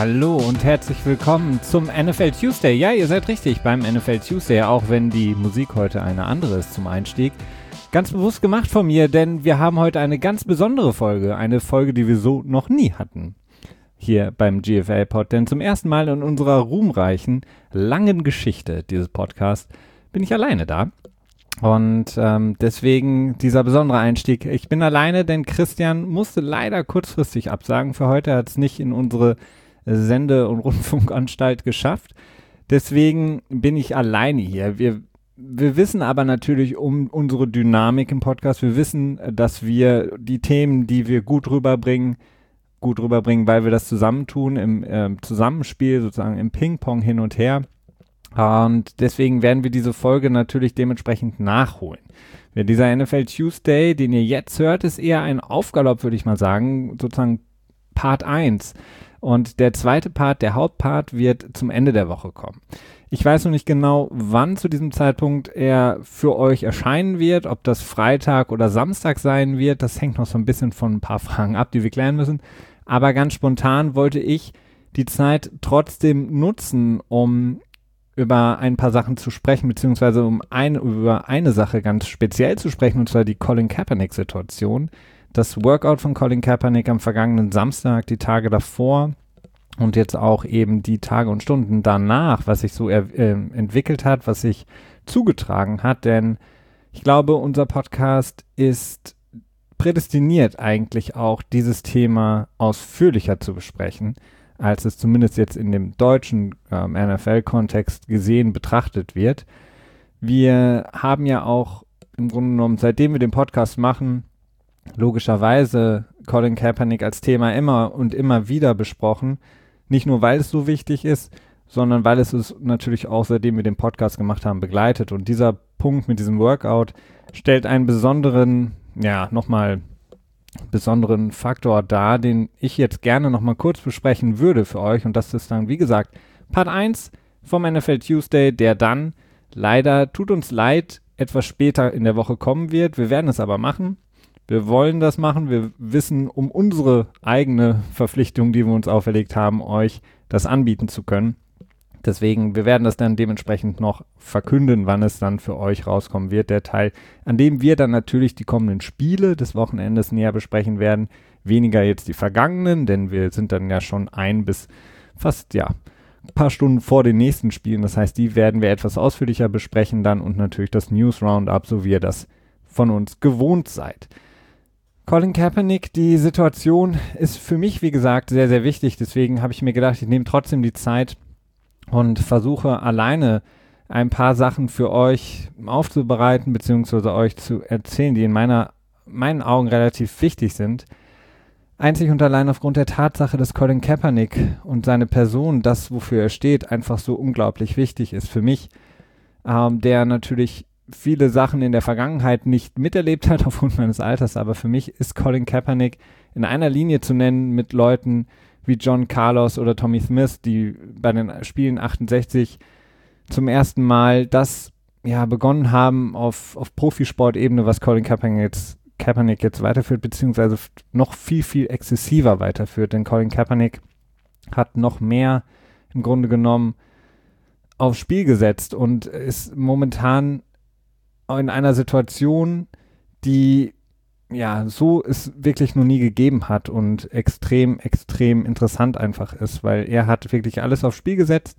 Hallo und herzlich willkommen zum NFL Tuesday. Ja, ihr seid richtig beim NFL Tuesday, auch wenn die Musik heute eine andere ist zum Einstieg. Ganz bewusst gemacht von mir, denn wir haben heute eine ganz besondere Folge. Eine Folge, die wir so noch nie hatten hier beim GFL-Pod. Denn zum ersten Mal in unserer ruhmreichen, langen Geschichte dieses Podcasts bin ich alleine da. Und deswegen dieser besondere Einstieg. Ich bin alleine, denn Christian musste leider kurzfristig absagen für heute. Er hat es nicht in unsere Sende- und Rundfunkanstalt geschafft. Deswegen bin ich alleine hier. Wir wissen aber natürlich um unsere Dynamik im Podcast. Wir wissen, dass wir die Themen, die wir gut rüberbringen, weil wir das zusammentun, im Zusammenspiel, sozusagen im Ping-Pong hin und her. Und deswegen werden wir diese Folge natürlich dementsprechend nachholen. Dieser NFL Tuesday, den ihr jetzt hört, ist eher ein Aufgalopp, würde ich mal sagen, sozusagen Part 1. Und der zweite Part, der Hauptpart, wird zum Ende der Woche kommen. Ich weiß noch nicht genau, wann zu diesem Zeitpunkt er für euch erscheinen wird, ob das Freitag oder Samstag sein wird. Das hängt noch so ein bisschen von ein paar Fragen ab, die wir klären müssen. Aber ganz spontan wollte ich die Zeit trotzdem nutzen, um über ein paar Sachen zu sprechen, beziehungsweise über eine Sache ganz speziell zu sprechen, und zwar die Colin Kaepernick-Situation. Das Workout von Colin Kaepernick am vergangenen Samstag, die Tage davor und jetzt auch eben die Tage und Stunden danach, was sich so entwickelt hat, was sich zugetragen hat. Denn ich glaube, unser Podcast ist prädestiniert eigentlich auch, dieses Thema ausführlicher zu besprechen, als es zumindest jetzt in dem deutschen NFL-Kontext betrachtet wird. Wir haben ja auch im Grunde genommen, seitdem wir den Podcast machen, logischerweise Colin Kaepernick als Thema immer und immer wieder besprochen. Nicht nur, weil es so wichtig ist, sondern weil es uns natürlich auch, seitdem wir den Podcast gemacht haben, begleitet. Und dieser Punkt mit diesem Workout stellt einen besonderen Faktor dar, den ich jetzt gerne nochmal kurz besprechen würde für euch. Und das ist dann, wie gesagt, Part 1 vom NFL Tuesday, der dann leider, tut uns leid, etwas später in der Woche kommen wird. Wir werden es aber machen. Wir wollen das machen. Wir wissen um unsere eigene Verpflichtung, die wir uns auferlegt haben, euch das anbieten zu können. Deswegen, wir werden das dann dementsprechend noch verkünden, wann es dann für euch rauskommen wird, der Teil, an dem wir dann natürlich die kommenden Spiele des Wochenendes näher besprechen werden. Weniger jetzt die vergangenen, denn wir sind dann ja schon ein paar Stunden vor den nächsten Spielen. Das heißt, die werden wir etwas ausführlicher besprechen dann und natürlich das News Roundup, so wie ihr das von uns gewohnt seid. Colin Kaepernick, die Situation ist für mich, wie gesagt, sehr, sehr wichtig. Deswegen habe ich mir gedacht, ich nehme trotzdem die Zeit und versuche alleine ein paar Sachen für euch aufzubereiten, beziehungsweise euch zu erzählen, die in meinen Augen relativ wichtig sind. Einzig und allein aufgrund der Tatsache, dass Colin Kaepernick und seine Person, das, wofür er steht, einfach so unglaublich wichtig ist für mich, der natürlich viele Sachen in der Vergangenheit nicht miterlebt hat aufgrund meines Alters, aber für mich ist Colin Kaepernick in einer Linie zu nennen mit Leuten wie John Carlos oder Tommy Smith, die bei den Spielen 68 zum ersten Mal das begonnen haben auf Profisportebene, was Colin Kaepernick jetzt weiterführt, beziehungsweise noch viel, viel exzessiver weiterführt, denn Colin Kaepernick hat noch mehr im Grunde genommen aufs Spiel gesetzt und ist momentan in einer Situation, die so es wirklich noch nie gegeben hat und extrem, extrem interessant einfach ist, weil er hat wirklich alles aufs Spiel gesetzt.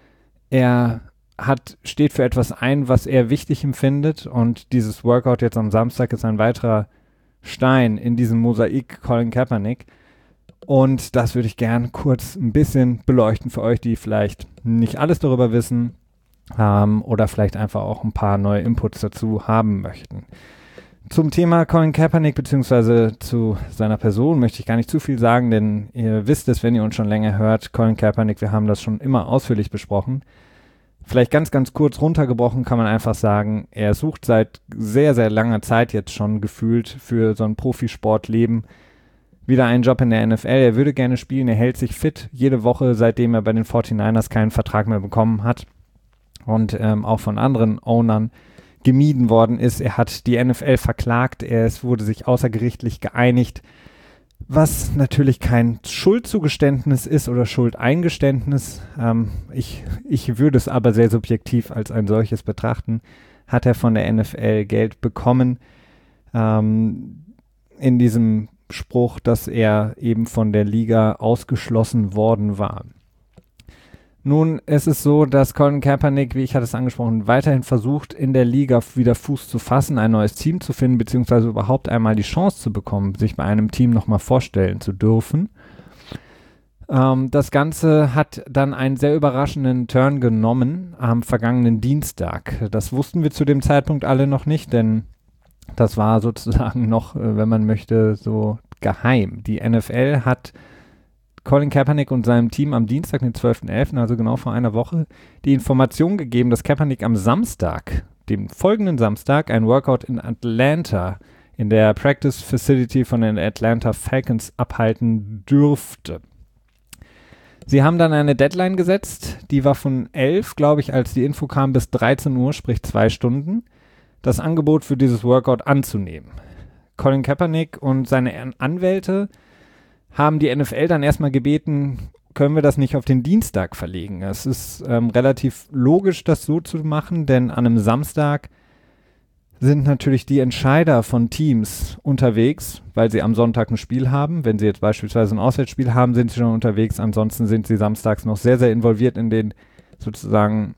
Er steht für etwas ein, was er wichtig empfindet, und dieses Workout jetzt am Samstag ist ein weiterer Stein in diesem Mosaik Colin Kaepernick. Und das würde ich gern kurz ein bisschen beleuchten für euch, die vielleicht nicht alles darüber wissen oder vielleicht einfach auch ein paar neue Inputs dazu haben möchten. Zum Thema Colin Kaepernick bzw. zu seiner Person möchte ich gar nicht zu viel sagen, denn ihr wisst es, wenn ihr uns schon länger hört, Colin Kaepernick, wir haben das schon immer ausführlich besprochen. Vielleicht ganz, ganz kurz runtergebrochen kann man einfach sagen, er sucht seit sehr, sehr langer Zeit jetzt schon gefühlt für so ein Profisportleben wieder einen Job in der NFL. Er würde gerne spielen, er hält sich fit jede Woche, seitdem er bei den 49ers keinen Vertrag mehr bekommen hat und auch von anderen Ownern gemieden worden ist. Er hat die NFL verklagt, es wurde sich außergerichtlich geeinigt. was natürlich kein Schuldzugeständnis ist oder Schuldeingeständnis. Ich würde es aber sehr subjektiv als ein solches betrachten. Hat er von der NFL Geld bekommen, in diesem Spruch, dass er eben von der Liga ausgeschlossen worden war. Nun, es ist so, dass Colin Kaepernick, wie ich hatte es angesprochen, weiterhin versucht, in der Liga wieder Fuß zu fassen, ein neues Team zu finden, beziehungsweise überhaupt einmal die Chance zu bekommen, sich bei einem Team nochmal vorstellen zu dürfen. Das Ganze hat dann einen sehr überraschenden Turn genommen am vergangenen Dienstag. Das wussten wir zu dem Zeitpunkt alle noch nicht, denn das war sozusagen noch, wenn man möchte, so geheim. Die NFL hat Colin Kaepernick und seinem Team am Dienstag, den 12.11., also genau vor einer Woche, die Information gegeben, dass Kaepernick am Samstag, dem folgenden Samstag, ein Workout in Atlanta in der Practice Facility von den Atlanta Falcons abhalten dürfte. Sie haben dann eine Deadline gesetzt, die war von 11, glaube ich, als die Info kam, bis 13 Uhr, sprich 2 Stunden, das Angebot für dieses Workout anzunehmen. Colin Kaepernick und seine Anwälte haben die NFL dann erstmal gebeten, können wir das nicht auf den Dienstag verlegen. Es ist relativ logisch, das so zu machen, denn an einem Samstag sind natürlich die Entscheider von Teams unterwegs, weil sie am Sonntag ein Spiel haben. Wenn sie jetzt beispielsweise ein Auswärtsspiel haben, sind sie schon unterwegs. Ansonsten sind sie samstags noch sehr, sehr involviert in den sozusagen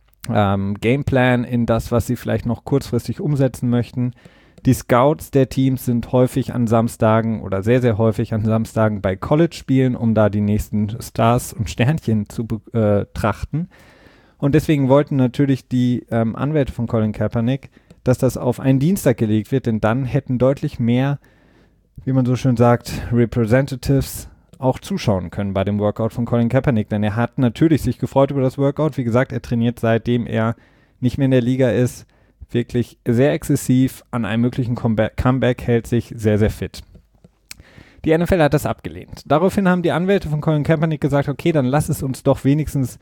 Gameplan, in das, was sie vielleicht noch kurzfristig umsetzen möchten. Die Scouts der Teams sind häufig an Samstagen oder sehr, sehr häufig an Samstagen bei College-Spielen, um da die nächsten Stars und Sternchen zu betrachten. Und deswegen wollten natürlich die Anwälte von Colin Kaepernick, dass das auf einen Dienstag gelegt wird, denn dann hätten deutlich mehr, wie man so schön sagt, Representatives auch zuschauen können bei dem Workout von Colin Kaepernick. Denn er hat natürlich sich gefreut über das Workout. Wie gesagt, er trainiert, seitdem er nicht mehr in der Liga ist, wirklich sehr exzessiv an einem möglichen Comeback, hält sich sehr, sehr fit. Die NFL hat das abgelehnt. Daraufhin haben die Anwälte von Colin Kaepernick gesagt, okay, dann lass es uns doch wenigstens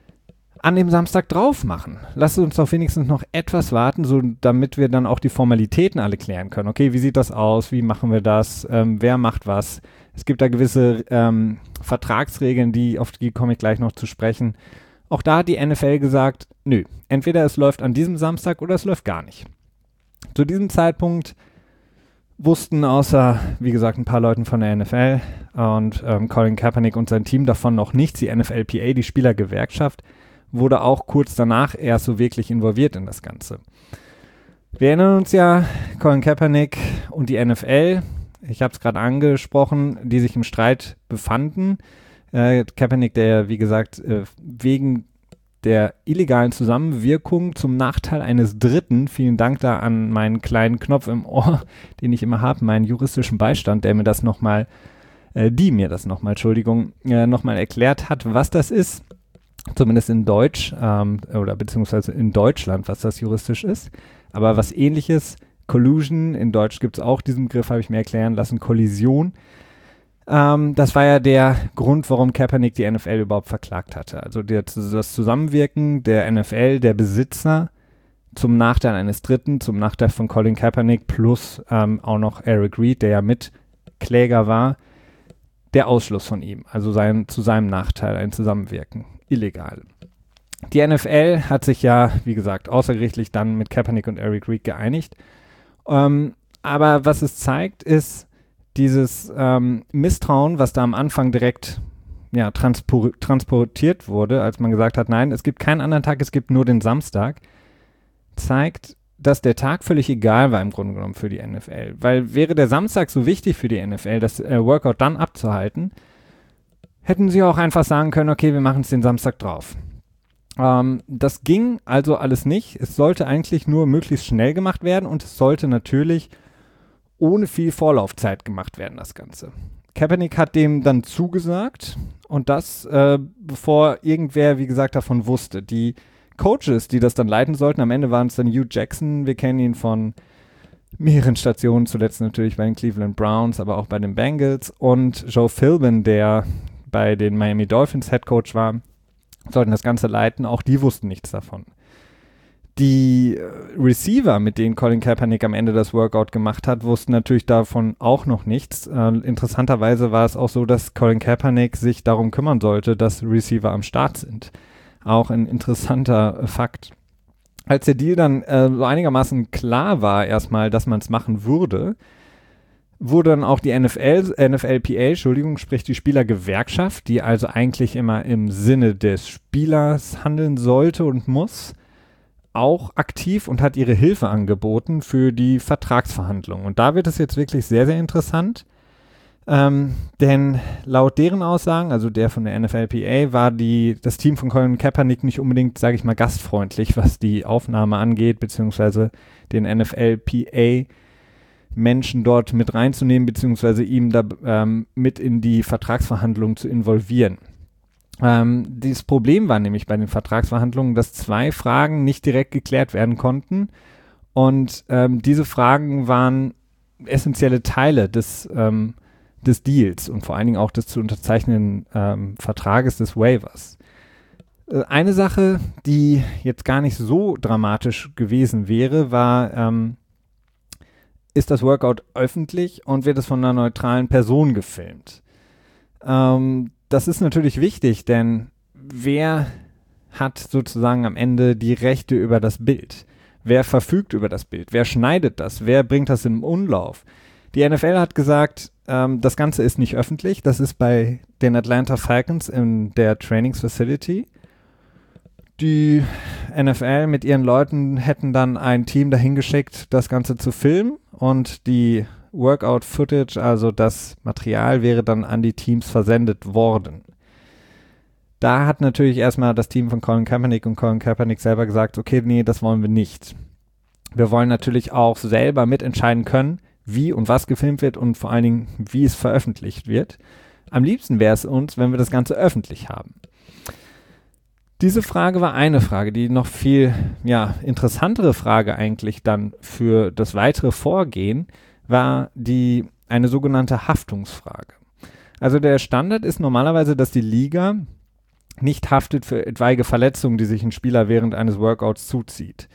an dem Samstag drauf machen. Lass uns doch wenigstens noch etwas warten, so damit wir dann auch die Formalitäten alle klären können. Okay, wie sieht das aus? Wie machen wir das? Wer macht was? Es gibt da gewisse Vertragsregeln, auf die komme ich gleich noch zu sprechen. Auch da hat die NFL gesagt, nö, entweder es läuft an diesem Samstag oder es läuft gar nicht. Zu diesem Zeitpunkt wussten außer, wie gesagt, ein paar Leuten von der NFL und Colin Kaepernick und sein Team davon noch nichts. Die NFLPA, die Spielergewerkschaft, wurde auch kurz danach erst so wirklich involviert in das Ganze. Wir erinnern uns ja, Colin Kaepernick und die NFL, ich habe es gerade angesprochen, die sich im Streit befanden. Kaepernick, der, wie gesagt, wegen der illegalen Zusammenwirkung zum Nachteil eines Dritten, vielen Dank da an meinen kleinen Knopf im Ohr, den ich immer habe, meinen juristischen Beistand, der mir das nochmal, nochmal erklärt hat, was das ist, zumindest in Deutsch, oder beziehungsweise in Deutschland, was das juristisch ist, aber was Ähnliches, Collusion, in Deutsch gibt es auch diesen Begriff, habe ich mir erklären lassen, Kollision. Das war ja der Grund, warum Kaepernick die NFL überhaupt verklagt hatte. Also das Zusammenwirken der NFL, der Besitzer, zum Nachteil eines Dritten, zum Nachteil von Colin Kaepernick plus auch noch Eric Reid, der ja Mitkläger war, der Ausschluss von ihm, also zu seinem Nachteil, ein Zusammenwirken, illegal. Die NFL hat sich ja, wie gesagt, außergerichtlich dann mit Kaepernick und Eric Reid geeinigt. Aber was es zeigt, ist, dieses Misstrauen, was da am Anfang direkt transportiert wurde, als man gesagt hat, nein, es gibt keinen anderen Tag, es gibt nur den Samstag, zeigt, dass der Tag völlig egal war im Grunde genommen für die NFL. Weil wäre der Samstag so wichtig für die NFL, das Workout dann abzuhalten, hätten sie auch einfach sagen können, okay, wir machen es den Samstag drauf. Das ging also alles nicht. Es sollte eigentlich nur möglichst schnell gemacht werden und es sollte natürlich ohne viel Vorlaufzeit gemacht werden, das Ganze. Kaepernick hat dem dann zugesagt und das, bevor irgendwer, wie gesagt, davon wusste. Die Coaches, die das dann leiten sollten, am Ende waren es dann Hugh Jackson, wir kennen ihn von mehreren Stationen, zuletzt natürlich bei den Cleveland Browns, aber auch bei den Bengals, und Joe Philbin, der bei den Miami Dolphins Head Coach war, sollten das Ganze leiten, auch die wussten nichts davon. Die Receiver, mit denen Colin Kaepernick am Ende das Workout gemacht hat, wussten natürlich davon auch noch nichts. Interessanterweise war es auch so, dass Colin Kaepernick sich darum kümmern sollte, dass Receiver am Start sind. Auch ein interessanter Fakt. Als der Deal dann so einigermaßen klar war erstmal, dass man es machen würde, wurde dann auch die NFLPA, sprich die Spielergewerkschaft, die also eigentlich immer im Sinne des Spielers handeln sollte und muss, auch aktiv und hat ihre Hilfe angeboten für die Vertragsverhandlungen. Und da wird es jetzt wirklich sehr, sehr interessant, denn laut deren Aussagen, also der von der NFLPA, war das Team von Colin Kaepernick nicht unbedingt, sage ich mal, gastfreundlich, was die Aufnahme angeht, beziehungsweise den NFLPA Menschen dort mit reinzunehmen, beziehungsweise ihm da mit in die Vertragsverhandlungen zu involvieren. Dieses Problem war nämlich bei den Vertragsverhandlungen, dass 2 Fragen nicht direkt geklärt werden konnten und diese Fragen waren essentielle Teile des Deals und vor allen Dingen auch des zu unterzeichnenden Vertrages des Waivers. Eine Sache, die jetzt gar nicht so dramatisch gewesen wäre, war, ist das Workout öffentlich und wird es von einer neutralen Person gefilmt? Das ist natürlich wichtig, denn wer hat sozusagen am Ende die Rechte über das Bild? Wer verfügt über das Bild? Wer schneidet das? Wer bringt das im Umlauf? Die NFL hat gesagt, das Ganze ist nicht öffentlich. Das ist bei den Atlanta Falcons in der Trainingsfacility. Die NFL mit ihren Leuten hätten dann ein Team dahin geschickt, das Ganze zu filmen und die Workout-Footage, also das Material, wäre dann an die Teams versendet worden. Da hat natürlich erstmal das Team von Colin Kaepernick und Colin Kaepernick selber gesagt, okay, nee, das wollen wir nicht. Wir wollen natürlich auch selber mitentscheiden können, wie und was gefilmt wird und vor allen Dingen, wie es veröffentlicht wird. Am liebsten wäre es uns, wenn wir das Ganze öffentlich haben. Diese Frage war eine Frage, die noch viel interessantere Frage eigentlich dann für das weitere Vorgehen war eine sogenannte Haftungsfrage. Also der Standard ist normalerweise, dass die Liga nicht haftet für etwaige Verletzungen, die sich ein Spieler während eines Workouts zuzieht.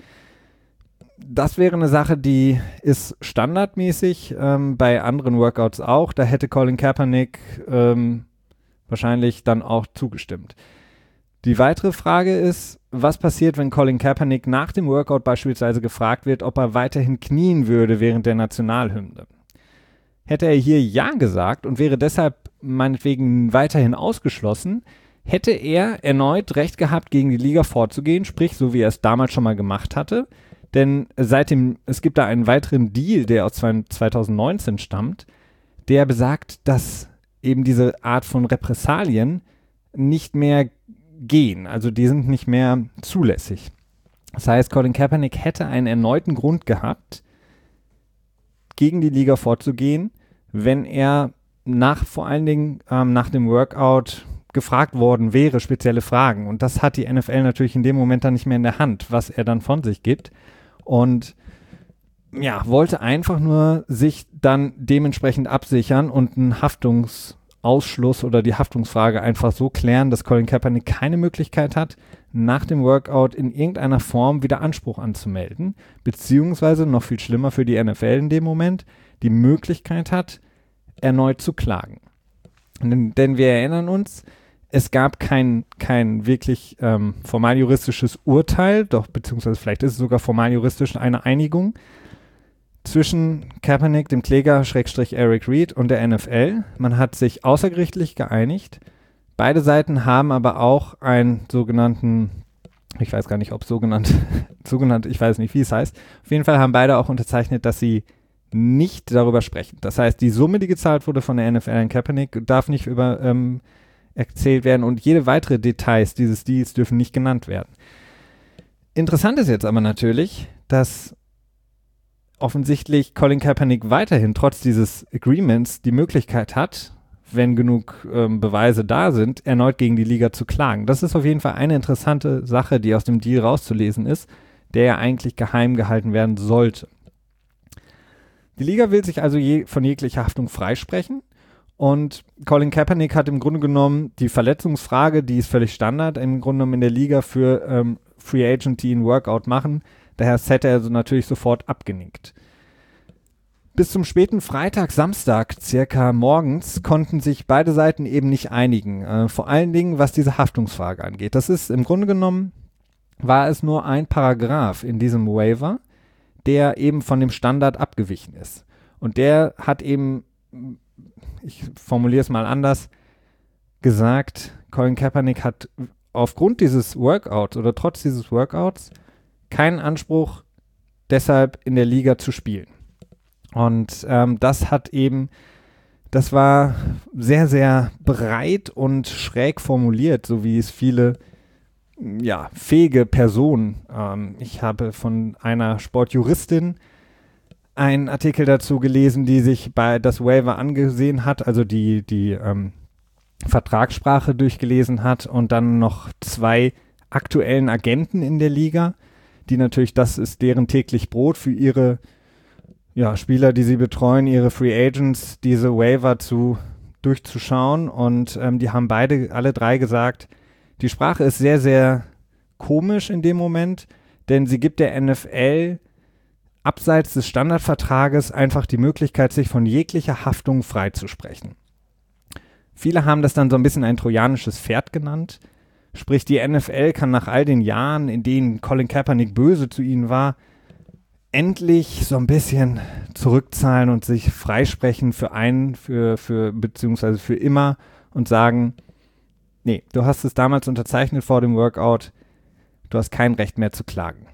Das wäre eine Sache, die ist standardmäßig bei anderen Workouts auch. Da hätte Colin Kaepernick wahrscheinlich dann auch zugestimmt. Die weitere Frage ist, was passiert, wenn Colin Kaepernick nach dem Workout beispielsweise gefragt wird, ob er weiterhin knien würde während der Nationalhymne? Hätte er hier Ja gesagt und wäre deshalb meinetwegen weiterhin ausgeschlossen, hätte er erneut Recht gehabt, gegen die Liga vorzugehen, sprich so wie er es damals schon mal gemacht hatte. Denn es gibt da einen weiteren Deal, der aus 2019 stammt, der besagt, dass eben diese Art von Repressalien nicht mehr gehen. Also die sind nicht mehr zulässig. Das heißt, Colin Kaepernick hätte einen erneuten Grund gehabt, gegen die Liga vorzugehen, wenn er vor allen Dingen nach dem Workout gefragt worden wäre, spezielle Fragen. Und das hat die NFL natürlich in dem Moment dann nicht mehr in der Hand, was er dann von sich gibt. Und wollte einfach nur sich dann dementsprechend absichern und einen Haftungsausschluss oder die Haftungsfrage einfach so klären, dass Colin Kaepernick keine Möglichkeit hat, nach dem Workout in irgendeiner Form wieder Anspruch anzumelden, beziehungsweise noch viel schlimmer für die NFL in dem Moment, die Möglichkeit hat, erneut zu klagen. Denn wir erinnern uns, es gab kein wirklich formal juristisches Urteil, doch beziehungsweise vielleicht ist es sogar formal juristisch eine Einigung zwischen Kaepernick, dem Kläger Eric Reid und der NFL. Man hat sich außergerichtlich geeinigt. Beide Seiten haben aber auch einen sogenannten, ich weiß gar nicht, ob sogenannt, ich weiß nicht, wie es heißt. Auf jeden Fall haben beide auch unterzeichnet, dass sie nicht darüber sprechen. Das heißt, die Summe, die gezahlt wurde von der NFL an Kaepernick, darf nicht erzählt werden und jede weitere Details dieses Deals dürfen nicht genannt werden. Interessant ist jetzt aber natürlich, dass offensichtlich Colin Kaepernick weiterhin trotz dieses Agreements die Möglichkeit hat, wenn genug Beweise da sind, erneut gegen die Liga zu klagen. Das ist auf jeden Fall eine interessante Sache, die aus dem Deal rauszulesen ist, der ja eigentlich geheim gehalten werden sollte. Die Liga will sich also von jeglicher Haftung freisprechen und Colin Kaepernick hat im Grunde genommen die Verletzungsfrage, die ist völlig Standard, im Grunde genommen in der Liga für Free Agent, die ein Workout machen. Daher hätte er natürlich sofort abgenickt. Bis zum späten Freitag, Samstag, circa morgens, konnten sich beide Seiten eben nicht einigen. Vor allen Dingen, was diese Haftungsfrage angeht. Das ist im Grunde genommen, war es nur ein Paragraph in diesem Waiver, der eben von dem Standard abgewichen ist. Und der hat eben, ich formuliere es mal anders, gesagt, Colin Kaepernick hat aufgrund dieses Workouts oder trotz dieses Workouts keinen Anspruch, deshalb in der Liga zu spielen. Und das war sehr, sehr breit und schräg formuliert, so wie es viele fähige Personen. Ich habe von einer Sportjuristin einen Artikel dazu gelesen, die sich bei das Waiver angesehen hat, also die Vertragssprache durchgelesen hat und dann noch 2 aktuellen Agenten in der Liga, die natürlich, das ist deren täglich Brot für ihre Spieler, die sie betreuen, ihre Free Agents, diese Waiver durchzuschauen und die haben alle 3 gesagt, die Sprache ist sehr, sehr komisch in dem Moment, denn sie gibt der NFL abseits des Standardvertrages einfach die Möglichkeit, sich von jeglicher Haftung freizusprechen. Viele haben das dann so ein bisschen ein trojanisches Pferd genannt, sprich die NFL kann nach all den Jahren, in denen Colin Kaepernick böse zu ihnen war, endlich so ein bisschen zurückzahlen und sich freisprechen beziehungsweise für immer und sagen, nee, du hast es damals unterzeichnet vor dem Workout, du hast kein Recht mehr zu klagen.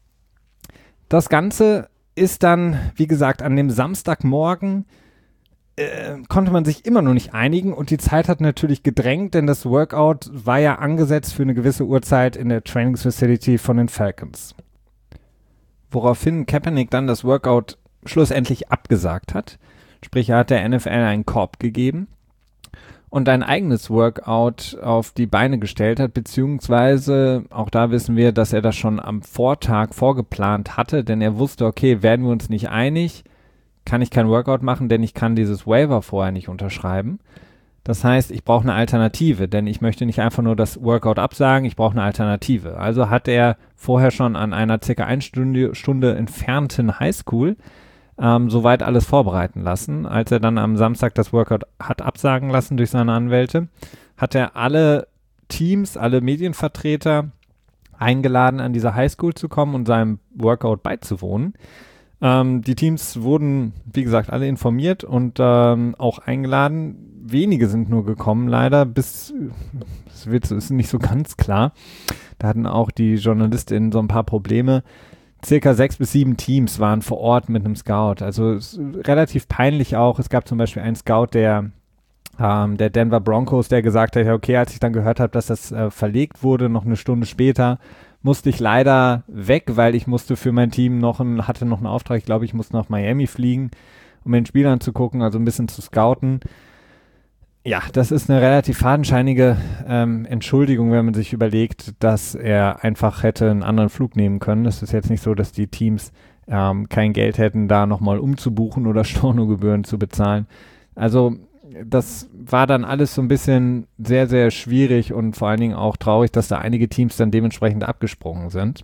Das Ganze ist dann, wie gesagt, an dem Samstagmorgen konnte man sich immer noch nicht einigen und die Zeit hat natürlich gedrängt, denn das Workout war ja angesetzt für eine gewisse Uhrzeit in der Trainingsfacility von den Falcons. Woraufhin Kaepernick dann das Workout schlussendlich abgesagt hat. Sprich, er hat der NFL einen Korb gegeben und ein eigenes Workout auf die Beine gestellt hat, beziehungsweise auch da wissen wir, dass er das schon am Vortag vorgeplant hatte, denn er wusste, okay, werden wir uns nicht einig, kann ich kein Workout machen, denn ich kann dieses Waiver vorher nicht unterschreiben. Das heißt, ich brauche eine Alternative, denn ich möchte nicht einfach nur das Workout absagen, ich brauche eine Alternative. Also hat er vorher schon an einer circa 1 Stunde entfernten Highschool soweit alles vorbereiten lassen. Als er dann am Samstag das Workout hat absagen lassen durch seine Anwälte, hat er alle Teams, alle Medienvertreter eingeladen, an diese Highschool zu kommen und seinem Workout beizuwohnen. Die Teams wurden, wie gesagt, alle informiert und auch eingeladen. Wenige sind nur gekommen, leider, das ist nicht so ganz klar. Da hatten auch die JournalistInnen so ein paar Probleme. Circa 6 bis 7 Teams waren vor Ort mit einem Scout. Also relativ peinlich auch. Es gab zum Beispiel einen Scout der Denver Broncos, der gesagt hat, okay, als ich dann gehört habe, dass das verlegt wurde, noch eine Stunde später, musste ich leider weg, weil ich musste für mein Team hatte noch einen Auftrag. Ich glaube, ich musste nach Miami fliegen, um mir den Spiel anzugucken, also ein bisschen zu scouten. Ja, das ist eine relativ fadenscheinige Entschuldigung, wenn man sich überlegt, dass er einfach hätte einen anderen Flug nehmen können. Es ist jetzt nicht so, dass die Teams kein Geld hätten, da nochmal umzubuchen oder Stornogebühren zu bezahlen. Also das war dann alles so ein bisschen sehr, sehr schwierig und vor allen Dingen auch traurig, dass da einige Teams dann dementsprechend abgesprungen sind.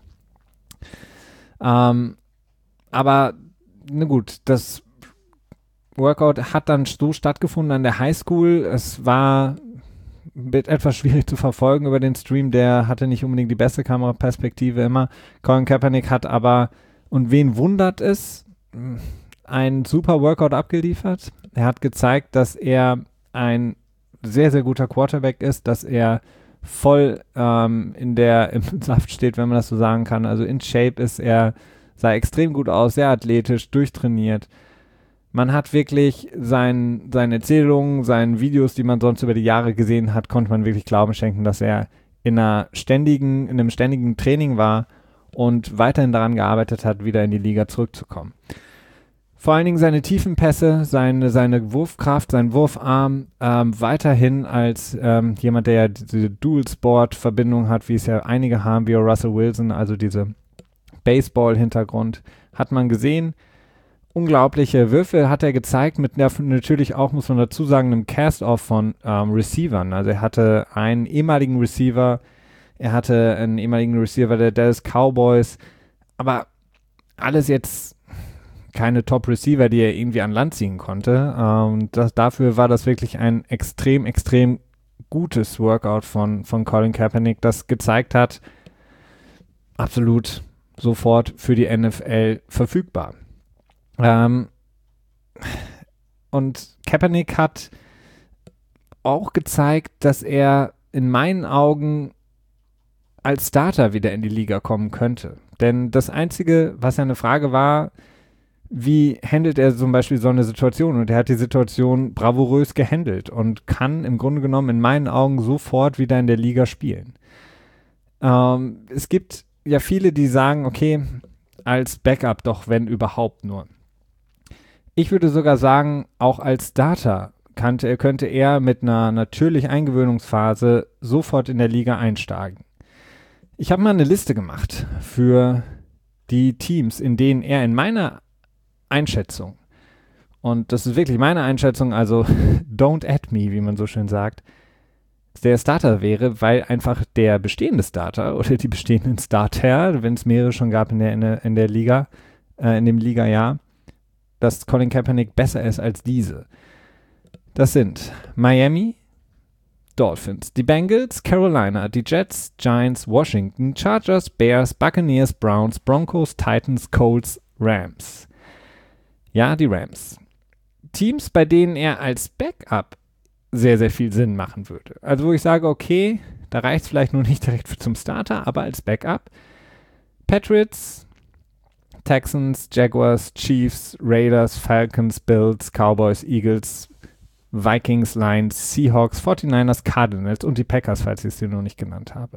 Aber na gut, das Workout hat dann so stattgefunden an der Highschool. Es war etwas schwierig zu verfolgen über den Stream. Der hatte nicht unbedingt die beste Kameraperspektive immer. Colin Kaepernick hat aber, und wen wundert es, ein super Workout abgeliefert. Er hat gezeigt, dass er ein sehr, sehr guter Quarterback ist, dass er voll im Saft steht, wenn man das so sagen kann. Also in Shape ist er, sah extrem gut aus, sehr athletisch, durchtrainiert. Man hat wirklich seine Erzählungen, seinen Videos, die man sonst über die Jahre gesehen hat, konnte man wirklich Glauben schenken, dass er in einem ständigen Training war und weiterhin daran gearbeitet hat, wieder in die Liga zurückzukommen. Vor allen Dingen seine tiefen Pässe, seine Wurfkraft, sein Wurfarm, weiterhin als jemand, der ja diese Dual-Sport-Verbindung hat, wie es ja einige haben, wie Russell Wilson, also diese Baseball-Hintergrund, hat man gesehen. Unglaubliche Würfe hat er gezeigt, mit natürlich auch, muss man dazu sagen, einem Cast-Off von Receivern. Also er hatte einen ehemaligen Receiver, Er hatte einen ehemaligen Receiver der Dallas Cowboys. Aber alles jetzt keine Top-Receiver, die er irgendwie an Land ziehen konnte. Dafür war das wirklich ein extrem, extrem gutes Workout von Colin Kaepernick, das gezeigt hat, absolut sofort für die NFL verfügbar. Und Kaepernick hat auch gezeigt, dass er in meinen Augen als Starter wieder in die Liga kommen könnte. Denn das Einzige, was ja eine Frage war, wie handelt er zum Beispiel so eine Situation? Und er hat die Situation bravourös gehandelt und kann im Grunde genommen in meinen Augen sofort wieder in der Liga spielen. Es gibt ja viele, die sagen, okay, als Backup doch, wenn überhaupt nur. Ich würde sogar sagen, auch als Starter könnte er mit einer natürlichen Eingewöhnungsphase sofort in der Liga einsteigen. Ich habe mal eine Liste gemacht für die Teams, in denen er in meiner Einschätzung, und das ist wirklich meine Einschätzung, also don't add me, wie man so schön sagt, der Starter wäre, weil einfach der bestehende Starter oder die bestehenden Starter, wenn es mehrere schon gab in der Liga, in dem Liga-Jahr, dass Colin Kaepernick besser ist als diese. Das sind Miami, Dolphins, die Bengals, Carolina, die Jets, Giants, Washington, Chargers, Bears, Buccaneers, Browns, Broncos, Titans, Colts, Rams. Ja, die Rams. Teams, bei denen er als Backup sehr, sehr viel Sinn machen würde. Also wo ich sage, okay, da reicht es vielleicht nur nicht direkt zum Starter, aber als Backup. Patriots, Texans, Jaguars, Chiefs, Raiders, Falcons, Bills, Cowboys, Eagles, Vikings, Lions, Seahawks, 49ers, Cardinals und die Packers, falls ich es dir noch nicht genannt habe.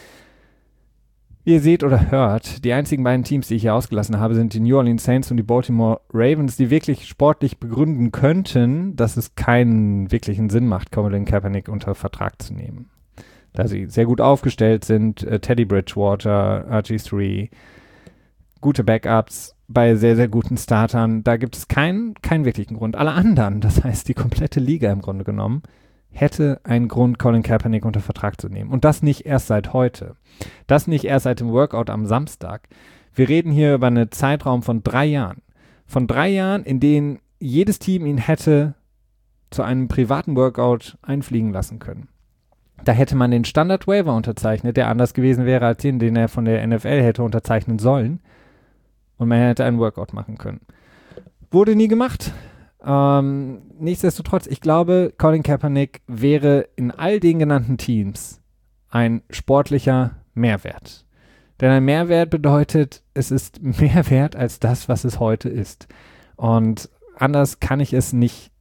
Wie ihr seht oder hört, die einzigen beiden Teams, die ich hier ausgelassen habe, sind die New Orleans Saints und die Baltimore Ravens, die wirklich sportlich begründen könnten, dass es keinen wirklichen Sinn macht, Colin Kaepernick unter Vertrag zu nehmen. Da sie sehr gut aufgestellt sind, Teddy Bridgewater, RG3, gute Backups bei sehr, sehr guten Startern, da gibt es keinen wirklichen Grund. Alle anderen, das heißt die komplette Liga im Grunde genommen, hätte einen Grund, Colin Kaepernick unter Vertrag zu nehmen. Und das nicht erst seit heute. Das nicht erst seit dem Workout am Samstag. Wir reden hier über einen Zeitraum von 3 Jahren. Von 3 Jahren, in denen jedes Team ihn hätte zu einem privaten Workout einfliegen lassen können. Da hätte man den Standard-Waiver unterzeichnet, der anders gewesen wäre als den er von der NFL hätte unterzeichnen sollen. Und man hätte einen Workout machen können. Wurde nie gemacht. Nichtsdestotrotz, ich glaube, Colin Kaepernick wäre in all den genannten Teams ein sportlicher Mehrwert. Denn ein Mehrwert bedeutet, es ist mehr wert als das, was es heute ist. Und anders kann ich es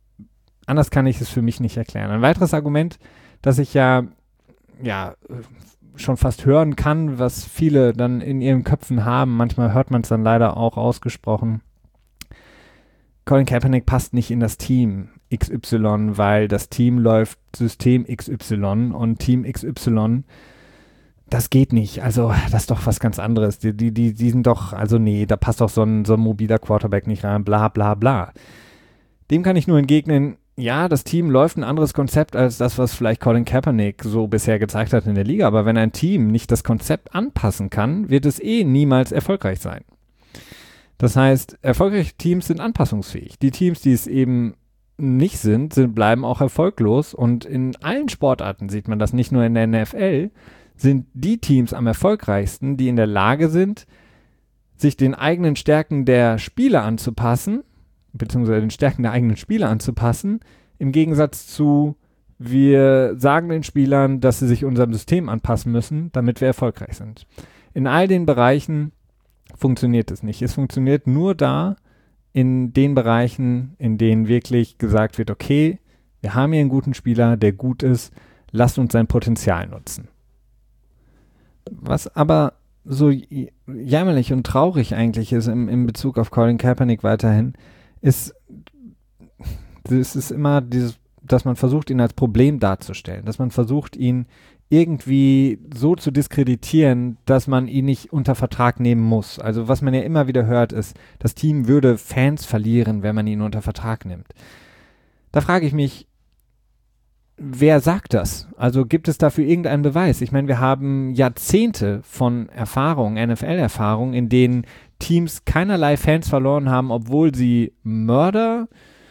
für mich nicht erklären. Ein weiteres Argument, das ich ja schon fast hören kann, was viele dann in ihren Köpfen haben, manchmal hört man es dann leider auch ausgesprochen. Colin Kaepernick passt nicht in das Team XY, weil das Team läuft System XY und Team XY, das geht nicht. Also das ist doch was ganz anderes. Die sind doch, also nee, da passt doch so ein mobiler Quarterback nicht rein, bla bla bla. Dem kann ich nur entgegnen, ja, das Team läuft ein anderes Konzept als das, was vielleicht Colin Kaepernick so bisher gezeigt hat in der Liga. Aber wenn ein Team nicht das Konzept anpassen kann, wird es niemals erfolgreich sein. Das heißt, erfolgreiche Teams sind anpassungsfähig. Die Teams, die es eben nicht sind, bleiben auch erfolglos. Und in allen Sportarten sieht man das, nicht nur in der NFL, sind die Teams am erfolgreichsten, die in der Lage sind, sich den eigenen Stärken der Spieler anzupassen, beziehungsweise den Stärken der eigenen Spieler anzupassen, im Gegensatz zu, wir sagen den Spielern, dass sie sich unserem System anpassen müssen, damit wir erfolgreich sind. In all den Bereichen funktioniert es nicht. Es funktioniert nur da, in den Bereichen, in denen wirklich gesagt wird, okay, wir haben hier einen guten Spieler, der gut ist, lasst uns sein Potenzial nutzen. Was aber so jämmerlich und traurig eigentlich ist in Bezug auf Colin Kaepernick weiterhin, ist immer dieses, dass man versucht, ihn als Problem darzustellen, dass man versucht, ihn irgendwie so zu diskreditieren, dass man ihn nicht unter Vertrag nehmen muss. Also was man ja immer wieder hört, ist, das Team würde Fans verlieren, wenn man ihn unter Vertrag nimmt. Da frage ich mich, wer sagt das? Also gibt es dafür irgendeinen Beweis? Ich meine, wir haben Jahrzehnte von Erfahrung, NFL-Erfahrung, in denen Teams keinerlei Fans verloren haben, obwohl sie Mörder,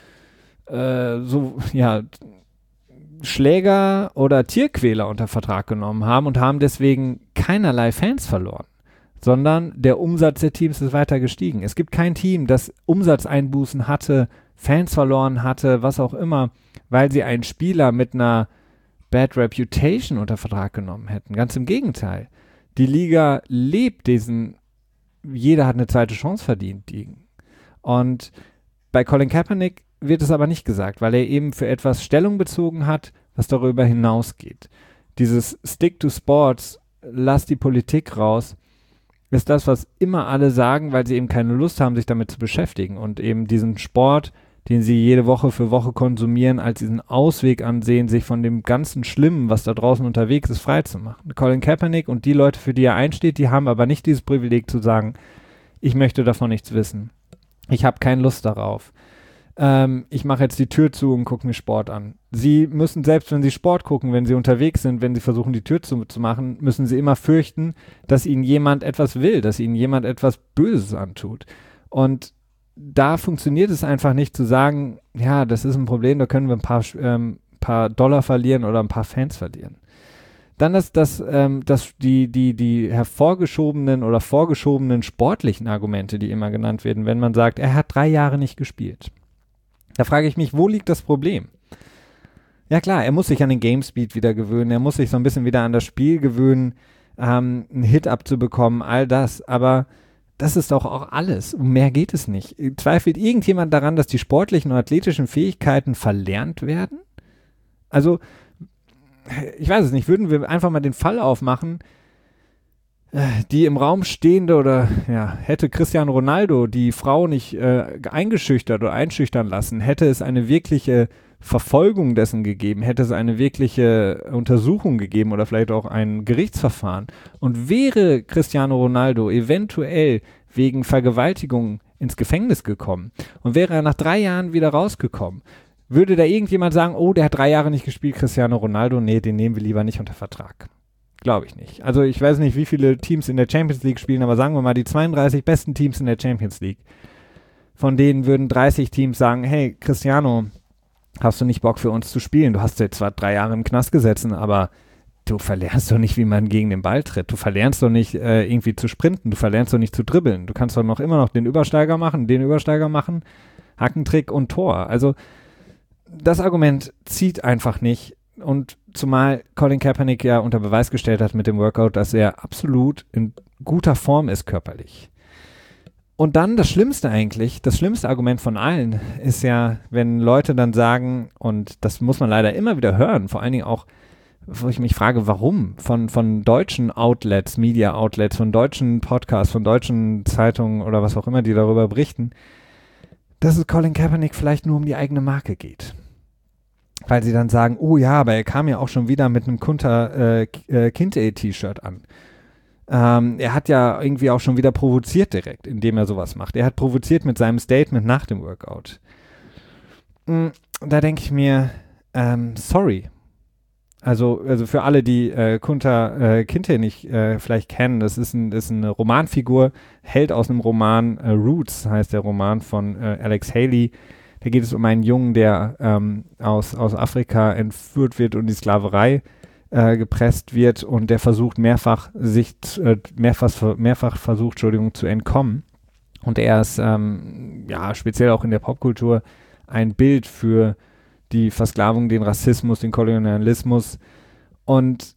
Schläger oder Tierquäler unter Vertrag genommen haben und haben deswegen keinerlei Fans verloren, sondern der Umsatz der Teams ist weiter gestiegen. Es gibt kein Team, das Umsatzeinbußen hatte, Fans verloren hatte, was auch immer, weil sie einen Spieler mit einer Bad Reputation unter Vertrag genommen hätten. Ganz im Gegenteil. Die Liga lebt jeder hat eine zweite Chance verdient. Und bei Colin Kaepernick wird es aber nicht gesagt, weil er eben für etwas Stellung bezogen hat, was darüber hinausgeht. Dieses Stick to Sports, lass die Politik raus, ist das, was immer alle sagen, weil sie eben keine Lust haben, sich damit zu beschäftigen und eben diesen Sport, den sie jede Woche für Woche konsumieren, als diesen Ausweg ansehen, sich von dem ganzen Schlimmen, was da draußen unterwegs ist, freizumachen. Colin Kaepernick und die Leute, für die er einsteht, die haben aber nicht dieses Privileg zu sagen, ich möchte davon nichts wissen. Ich habe keine Lust darauf. Ich mache jetzt die Tür zu und gucke mir Sport an. Sie müssen, selbst wenn sie Sport gucken, wenn sie unterwegs sind, wenn sie versuchen, die Tür zu machen, müssen sie immer fürchten, dass ihnen jemand etwas will, dass ihnen jemand etwas Böses antut. Und da funktioniert es einfach nicht zu sagen, ja, das ist ein Problem, da können wir ein paar Dollar verlieren oder ein paar Fans verlieren. Dann die hervorgeschobenen oder vorgeschobenen sportlichen Argumente, die immer genannt werden, wenn man sagt, er hat 3 Jahre nicht gespielt. Da frage ich mich, wo liegt das Problem? Ja klar, er muss sich an den Game Speed wieder gewöhnen, er muss sich so ein bisschen wieder an das Spiel gewöhnen, einen Hit abzubekommen, all das, aber das ist doch auch alles. Um mehr geht es nicht. Zweifelt irgendjemand daran, dass die sportlichen und athletischen Fähigkeiten verlernt werden? Also, ich weiß es nicht, würden wir einfach mal den Fall aufmachen, die im Raum stehende oder hätte Cristiano Ronaldo die Frau nicht eingeschüchtert oder einschüchtern lassen, hätte es eine wirkliche Verfolgung dessen gegeben, hätte es eine wirkliche Untersuchung gegeben oder vielleicht auch ein Gerichtsverfahren und wäre Cristiano Ronaldo eventuell wegen Vergewaltigung ins Gefängnis gekommen und wäre er nach 3 Jahren wieder rausgekommen, würde da irgendjemand sagen, oh, der hat 3 Jahre nicht gespielt, Cristiano Ronaldo, nee, den nehmen wir lieber nicht unter Vertrag. Glaube ich nicht. Also ich weiß nicht, wie viele Teams in der Champions League spielen, aber sagen wir mal die 32 besten Teams in der Champions League. Von denen würden 30 Teams sagen, hey, Cristiano, hast du nicht Bock für uns zu spielen? Du hast jetzt zwar 3 Jahre im Knast gesessen, aber du verlernst doch nicht, wie man gegen den Ball tritt. Du verlernst doch nicht irgendwie zu sprinten. Du verlernst doch nicht zu dribbeln. Du kannst doch immer noch den Übersteiger machen, Hackentrick und Tor. Also das Argument zieht einfach nicht. Und zumal Colin Kaepernick ja unter Beweis gestellt hat mit dem Workout, dass er absolut in guter Form ist körperlich. Und dann das Schlimmste Argument von allen ist ja, wenn Leute dann sagen, und das muss man leider immer wieder hören, vor allen Dingen auch, wo ich mich frage, warum, von deutschen Outlets, Media Outlets, von deutschen Podcasts, von deutschen Zeitungen oder was auch immer, die darüber berichten, dass es Colin Kaepernick vielleicht nur um die eigene Marke geht. Weil sie dann sagen, oh ja, aber er kam ja auch schon wieder mit einem Kunter Kinte-T-Shirt an. Er hat ja irgendwie auch schon wieder provoziert direkt, indem er sowas macht. Er hat provoziert mit seinem Statement nach dem Workout. Da denke ich mir, sorry. Also für alle, die Kunter Kinte nicht vielleicht kennen, das ist eine Romanfigur, Held aus einem Roman, Roots heißt der Roman von Alex Haley. Da geht es um einen Jungen, der aus Afrika entführt wird und in die Sklaverei gepresst wird und der versucht mehrfach versucht zu entkommen. Und er ist speziell auch in der Popkultur ein Bild für die Versklavung, den Rassismus, den Kolonialismus. Und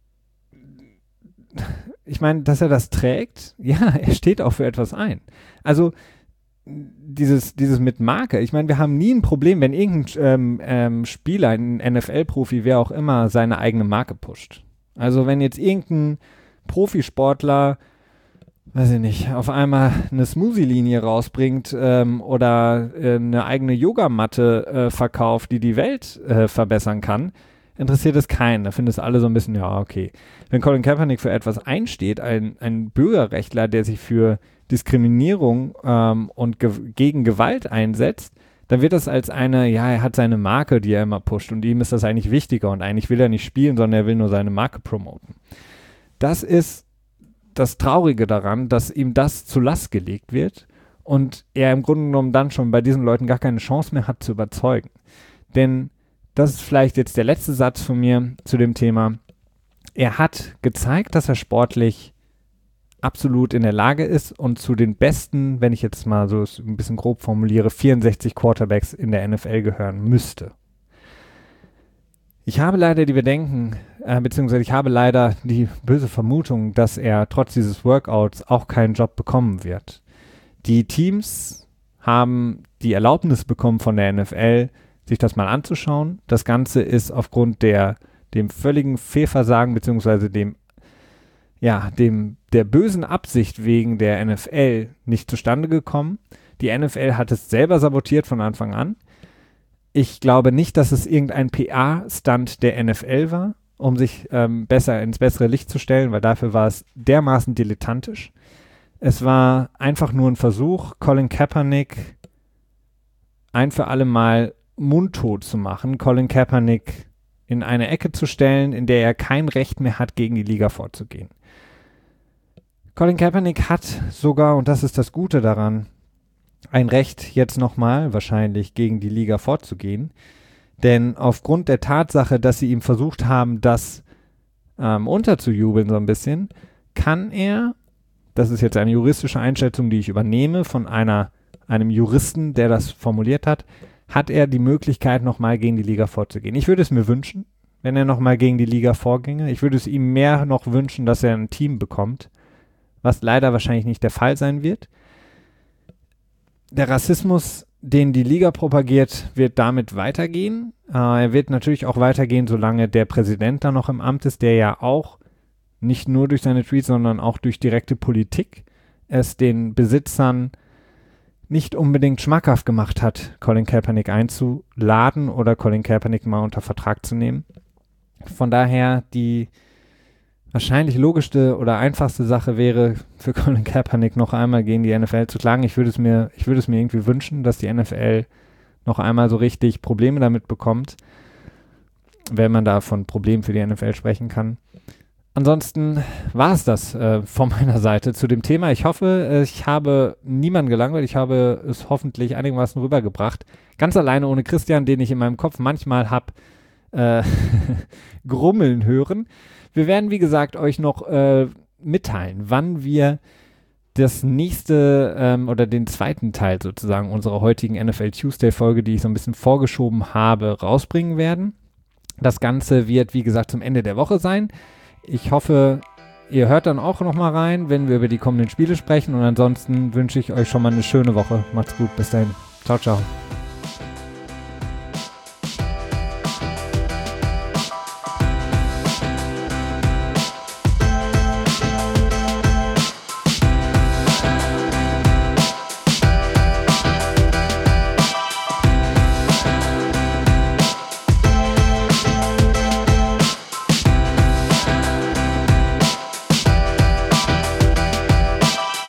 ich meine, dass er das trägt, ja, er steht auch für etwas ein. Also dieses mit Marke, ich meine, wir haben nie ein Problem, wenn irgendein Spieler, ein NFL-Profi, wer auch immer, seine eigene Marke pusht. Also wenn jetzt irgendein Profisportler, weiß ich nicht, auf einmal eine Smoothie-Linie rausbringt oder eine eigene Yogamatte verkauft, die die Welt verbessern kann, interessiert es keinen. Da finden es alle so ein bisschen, ja, okay. Wenn Colin Kaepernick für etwas einsteht, ein Bürgerrechtler, der sich für Diskriminierung und gegen Gewalt einsetzt, dann wird das als er hat seine Marke, die er immer pusht und ihm ist das eigentlich wichtiger und eigentlich will er nicht spielen, sondern er will nur seine Marke promoten. Das ist das Traurige daran, dass ihm das zu Last gelegt wird und er im Grunde genommen dann schon bei diesen Leuten gar keine Chance mehr hat zu überzeugen. Denn das ist vielleicht jetzt der letzte Satz von mir zu dem Thema. Er hat gezeigt, dass er sportlich absolut in der Lage ist und zu den besten, wenn ich jetzt mal so ein bisschen grob formuliere, 64 Quarterbacks in der NFL gehören müsste. Ich habe leider die Bedenken, beziehungsweise ich habe leider die böse Vermutung, dass er trotz dieses Workouts auch keinen Job bekommen wird. Die Teams haben die Erlaubnis bekommen von der NFL, sich das mal anzuschauen. Das Ganze ist aufgrund dem völligen Fehlversagen, beziehungsweise der bösen Absicht wegen der NFL nicht zustande gekommen. Die NFL hat es selber sabotiert von Anfang an. Ich glaube nicht, dass es irgendein PA-Stunt der NFL war, um sich besser ins bessere Licht zu stellen, weil dafür war es dermaßen dilettantisch. Es war einfach nur ein Versuch, Colin Kaepernick ein für alle Mal mundtot zu machen, Colin Kaepernick in eine Ecke zu stellen, in der er kein Recht mehr hat, gegen die Liga vorzugehen. Colin Kaepernick hat sogar, und das ist das Gute daran, ein Recht, jetzt nochmal wahrscheinlich gegen die Liga vorzugehen. Denn aufgrund der Tatsache, dass sie ihm versucht haben, das unterzujubeln so ein bisschen, kann er, das ist jetzt eine juristische Einschätzung, die ich übernehme von einem Juristen, der das formuliert hat er die Möglichkeit, nochmal gegen die Liga vorzugehen. Ich würde es mir wünschen, wenn er nochmal gegen die Liga vorginge. Ich würde es ihm mehr noch wünschen, dass er ein Team bekommt, was leider wahrscheinlich nicht der Fall sein wird. Der Rassismus, den die Liga propagiert, wird damit weitergehen. Er wird natürlich auch weitergehen, solange der Präsident da noch im Amt ist, der ja auch nicht nur durch seine Tweets, sondern auch durch direkte Politik es den Besitzern nicht unbedingt schmackhaft gemacht hat, Colin Kaepernick einzuladen oder Colin Kaepernick mal unter Vertrag zu nehmen. Von daher die wahrscheinlich logischste oder einfachste Sache wäre, für Colin Kaepernick noch einmal gegen die NFL zu klagen. Ich würde es mir irgendwie wünschen, dass die NFL noch einmal so richtig Probleme damit bekommt, wenn man da von Problemen für die NFL sprechen kann. Ansonsten war es das von meiner Seite zu dem Thema. Ich hoffe, ich habe niemanden gelangweilt. Ich habe es hoffentlich einigermaßen rübergebracht. Ganz alleine ohne Christian, den ich in meinem Kopf manchmal habe grummeln hören. Wir werden, wie gesagt, euch noch mitteilen, wann wir das nächste oder den zweiten Teil sozusagen unserer heutigen NFL Tuesday Folge, die ich so ein bisschen vorgeschoben habe, rausbringen werden. Das Ganze wird, wie gesagt, zum Ende der Woche sein. Ich hoffe, ihr hört dann auch noch mal rein, wenn wir über die kommenden Spiele sprechen. Und ansonsten wünsche ich euch schon mal eine schöne Woche. Macht's gut, bis dahin. Ciao, ciao.